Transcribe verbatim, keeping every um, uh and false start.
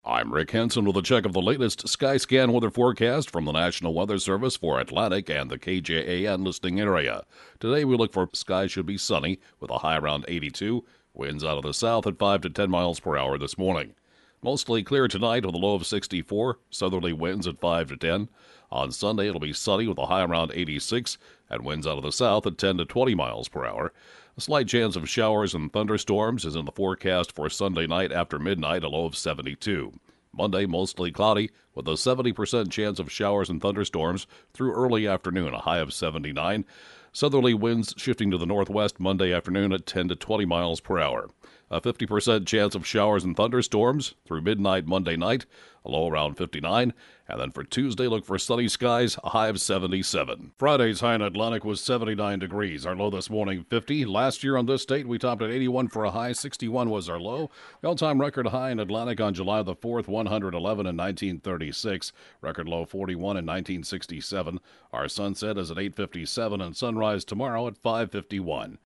I'm Rick Henson with a check of the latest Skyscan weather forecast from the National Weather Service for Atlantic and the K J A N listening area. Today we look for skies should be sunny with a high around eighty-two, winds out of the south at five to ten miles per hour this morning. Mostly clear tonight with a low of sixty-four, southerly winds at five to ten. On Sunday it'll be sunny with a high around eighty-six and winds out of the south at ten to twenty miles per hour. A slight chance of showers and thunderstorms is in the forecast for Sunday night after midnight, a low of seventy-two. Monday, mostly cloudy, with a seventy percent chance of showers and thunderstorms through early afternoon, a high of seventy-nine. Southerly winds shifting to the northwest Monday afternoon at ten to twenty miles per hour. A fifty percent chance of showers and thunderstorms through midnight Monday night, a low around fifty-nine. And then for Tuesday, look for sunny skies, a high of seventy-seven. Friday's high in Atlantic was seventy-nine degrees. Our low this morning, fifty. Last year on this date, we topped at eighty-one for a high. sixty-one was our low. The all-time record high in Atlantic on July the fourth, one hundred eleven in nineteen thirty-six. Record low, forty-one in nineteen sixty-seven. Our sunset is at eight fifty-seven and sunrise tomorrow at five fifty-one.